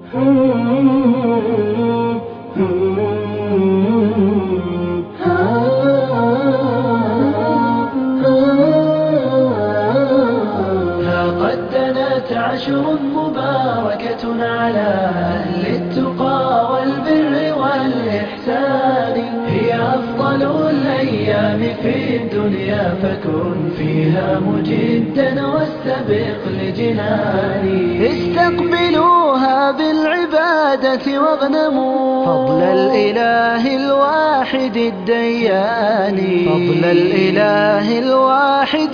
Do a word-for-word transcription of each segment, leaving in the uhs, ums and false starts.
قد دنت عشر مباركة على أهل التقى والبر والإحسان، هي أفضل الأيام في الدنيا، فكن فيها مجدا واستبق لجناني. استقبلوها بالعبادة واغنموا فضل الإله الواحد الديان، فضل الإله الواحد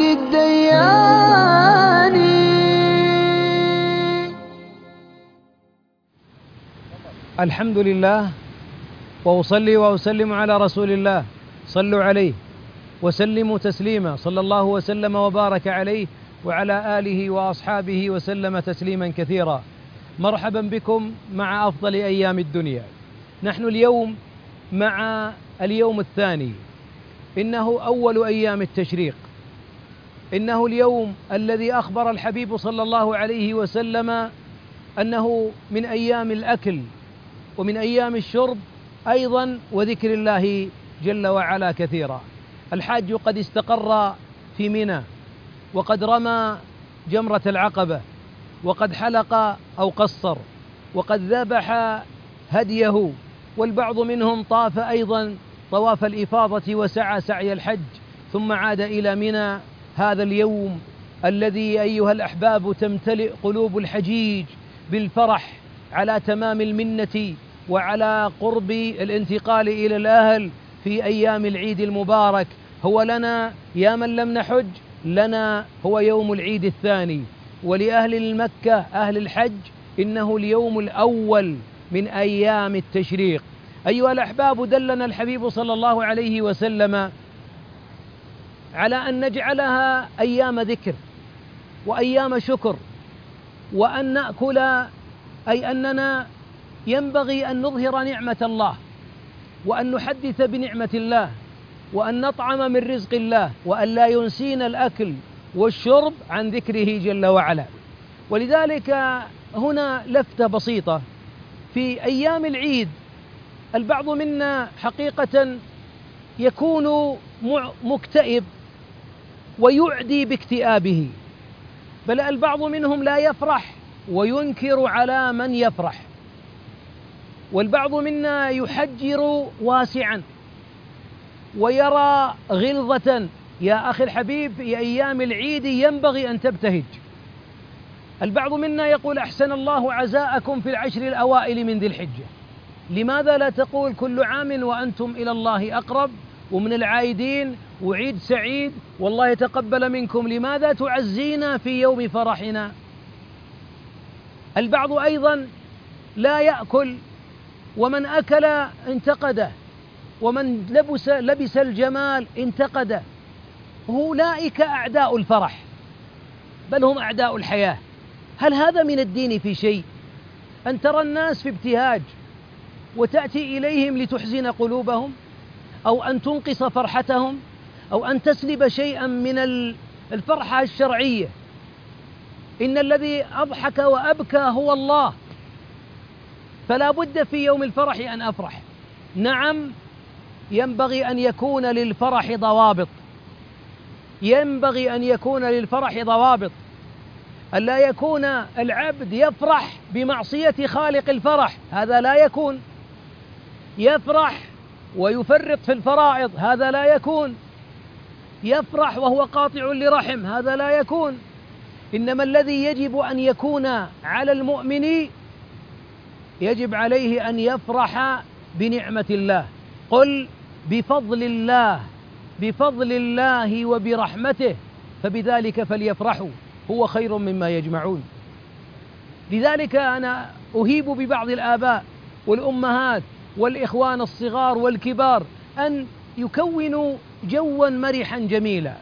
الديان. الحمد لله، وأصلي وأسلم على رسول الله، صلوا عليه وسلموا تسليما، صلى الله وسلم وبارك عليه وعلى آله وأصحابه وسلم تسليما كثيرا. مرحبا بكم مع أفضل أيام الدنيا. نحن اليوم مع اليوم الثاني، إنه أول أيام التشريق، إنه اليوم الذي أخبر الحبيب صلى الله عليه وسلم أنه من أيام الأكل ومن أيام الشرب أيضا وذكر الله جل وعلا كثيرا. الحاج قد استقر في منى، وقد رمى جمرة العقبة، وقد حلق أو قصر، وقد ذبح هديه، والبعض منهم طاف أيضا طواف الإفاضة وسعى سعي الحج، ثم عاد إلى منى. هذا اليوم الذي أيها الأحباب تمتلئ قلوب الحجيج بالفرح على تمام المنة وعلى قرب الانتقال إلى الأهل في أيام العيد المبارك. هو لنا يا من لم نحج، لنا هو يوم العيد الثاني، ولأهل المكة أهل الحج إنه اليوم الأول من أيام التشريق. أيها الأحباب، دلنا الحبيب صلى الله عليه وسلم على أن نجعلها أيام ذكر وأيام شكر، وأن نأكل، أي أننا ينبغي أن نظهر نعمة الله، وأن نحدث بنعمة الله، وأن نطعم من رزق الله، وأن لا ينسينا الأكل والشرب عن ذكره جل وعلا. ولذلك هنا لفتة بسيطة. في أيام العيد البعض منا حقيقة يكون مكتئب ويعدي باكتئابه، بل البعض منهم لا يفرح وينكر على من يفرح، والبعض منا يحجر واسعا ويرى غلظة. يا أخي الحبيب، في أيام العيد ينبغي أن تبتهج. البعض منا يقول أحسن الله عزاءكم في العشر الأوائل من ذي الحجة، لماذا لا تقول كل عام وأنتم إلى الله أقرب ومن العايدين وعيد سعيد والله يتقبل منكم، لماذا تعزينا في يوم فرحنا؟ البعض أيضا لا يأكل، ومن أكل انتقده، ومن لبس, لبس الجمال انتقده. أولئك أعداء الفرح، بل هم أعداء الحياة. هل هذا من الدين في شيء؟ أن ترى الناس في ابتهاج وتأتي إليهم لتحزن قلوبهم، أو أن تنقص فرحتهم، أو أن تسلب شيئا من الفرحة الشرعية. إن الذي أضحك وأبكى هو الله، فلا بد في يوم الفرح أن أفرح. نعم، ينبغي أن يكون للفرح ضوابط، ينبغي أن يكون للفرح ضوابط، ألا يكون العبد يفرح بمعصية خالق الفرح، هذا لا يكون. يفرح ويفرط في الفرائض، هذا لا يكون. يفرح وهو قاطع لرحم، هذا لا يكون. إنما الذي يجب أن يكون على المؤمن، يجب عليه أن يفرح بنعمة الله. قل بفضل الله، بفضل الله وبرحمته فبذلك فليفرحوا هو خير مما يجمعون. لذلك أنا أهيب ببعض الآباء والأمهات والإخوان الصغار والكبار أن يكونوا جوا مرحا جميلا،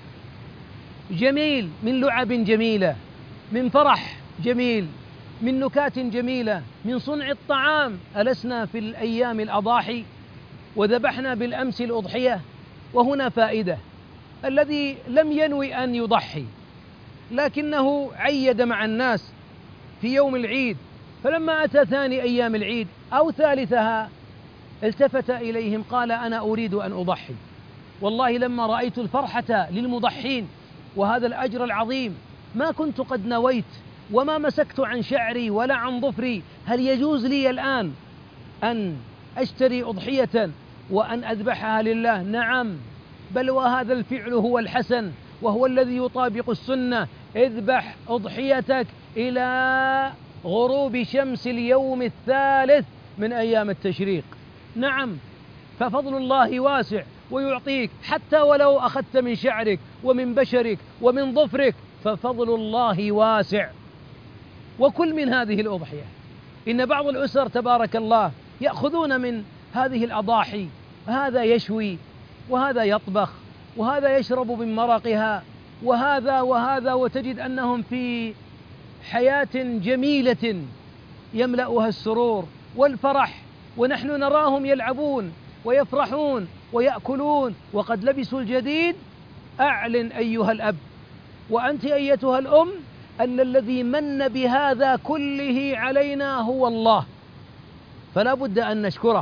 جميل من لعب جميلة، من فرح جميل، من نكات جميلة، من صنع الطعام. ألسنا في الأيام الأضاحي وذبحنا بالأمس الأضحية؟ وهنا فائدة. الذي لم ينوي أن يضحي لكنه عيد مع الناس في يوم العيد فلما أتى ثاني أيام العيد أو ثالثها التفت إليهم قال أنا أريد أن أضحي. والله لما رأيت الفرحة للمضحين وهذا الأجر العظيم ما كنت قد نويت وما مسكت عن شعري ولا عن ظفري. هل يجوز لي الآن أن أشتري أضحية وأن أذبحها لله؟ نعم، بل وهذا الفعل هو الحسن وهو الذي يطابق السنة. اذبح أضحيتك إلى غروب شمس اليوم الثالث من أيام التشريق. نعم، ففضل الله واسع ويعطيك حتى ولو أخذت من شعرك ومن بشرك ومن ظفرك، ففضل الله واسع. وكل من هذه الأضحية. إن بعض الأسر تبارك الله يأخذون من هذه الأضاحي، هذا يشوي وهذا يطبخ وهذا يشرب من مرقها وهذا وهذا، وتجد أنهم في حياة جميلة يملأها السرور والفرح، ونحن نراهم يلعبون ويفرحون ويأكلون وقد لبسوا الجديد. أعلن أيها الأب وأنت أيتها الأم أن الذي من بهذا كله علينا هو الله، فلا بد أن نشكره.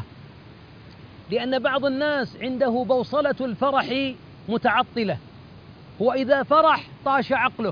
لأن بعض الناس عنده بوصلة الفرح متعطلة، هو إذا فرح طاش عقله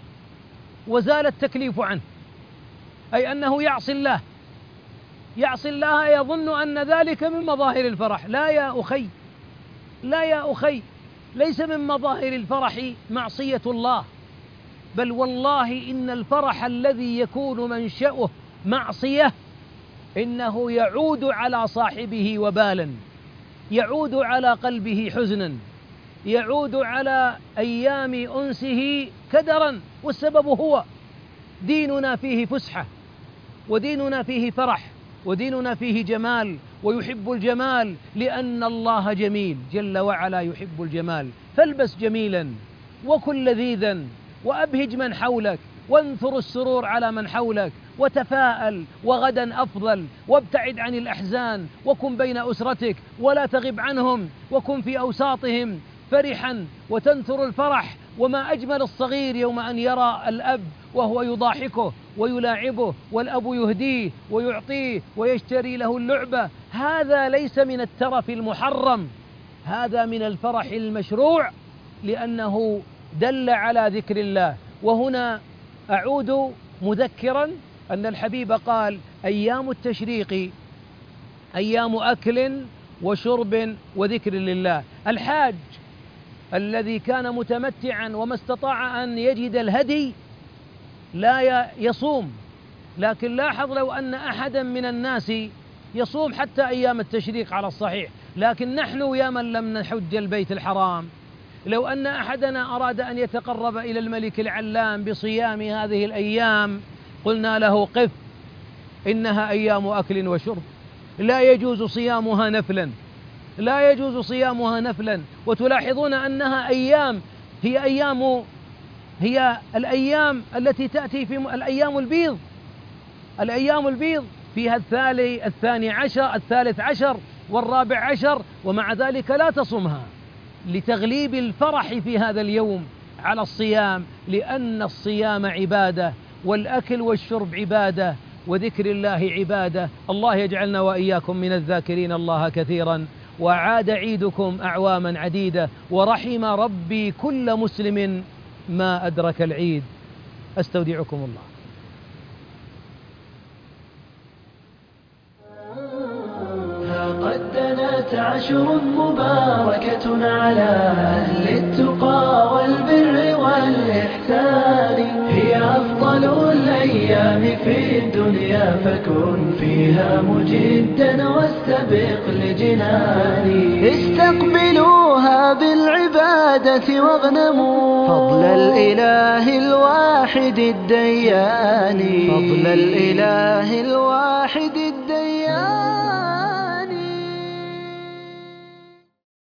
وزال التكليف عنه، أي أنه يعصي الله يعصي الله يظن أن ذلك من مظاهر الفرح. لا يا أخي، لا يا أخي، ليس من مظاهر الفرح معصية الله، بل والله إن الفرح الذي يكون منشأه معصية إنه يعود على صاحبه وبالا، يعود على قلبه حزنا، يعود على أيام أنسه كدرا. والسبب هو ديننا فيه فسحة، وديننا فيه فرح، وديننا فيه جمال، ويحب الجمال لأن الله جميل جل وعلا يحب الجمال. فالبس جميلا وكن لذيذا وأبهج من حولك وانثر السرور على من حولك وتفاءل، وغدا أفضل، وابتعد عن الأحزان وكن بين أسرتك ولا تغب عنهم، وكن في أوساطهم فرحا وتنثر الفرح. وما أجمل الصغير يوم أن يرى الأب وهو يضاحكه ويلاعبه والأب يهديه ويعطيه ويشتري له اللعبة. هذا ليس من الترف المحرم، هذا من الفرح المشروع، لأنه دل على ذكر الله. وهنا أعود مذكرا أن الحبيب قال أيام التشريق أيام أكل وشرب وذكر لله. الحاج الذي كان متمتعا وما استطاع أن يجد الهدي لا يصوم، لكن لاحظ لو أن أحدا من الناس يصوم حتى أيام التشريق على الصحيح، لكن نحن يا من لم نحج البيت الحرام لو أن أحدنا أراد أن يتقرب إلى الملك العلام بصيام هذه الأيام قلنا له قف، إنها أيام أكل وشرب، لا يجوز صيامها نفلا، لا يجوز صيامها نفلا. وتلاحظون أنها أيام هي أيام هي الأيام التي تأتي في الأيام البيض، الأيام البيض فيها الثالث الثاني عشر الثالث عشر والرابع عشر، ومع ذلك لا تصمها لتغليب الفرح في هذا اليوم على الصيام، لأن الصيام عبادة والأكل والشرب عبادة وذكر الله عبادة. الله يجعلنا وإياكم من الذاكرين الله كثيرا. وعاد عيدكم أعواما عديدة، ورحم ربي كل مسلم ما أدرك العيد. أستودعكم الله. قد دنت عشر مباركة على أهل التقى والبر والإحسان، هي أفضل الأيام في الدنيا فكن فيها مجدا واستبق لجناني. استقبلوها بالعبادة واغنموا فضل الإله الواحد الديان، فضل الإله الواحد الديان.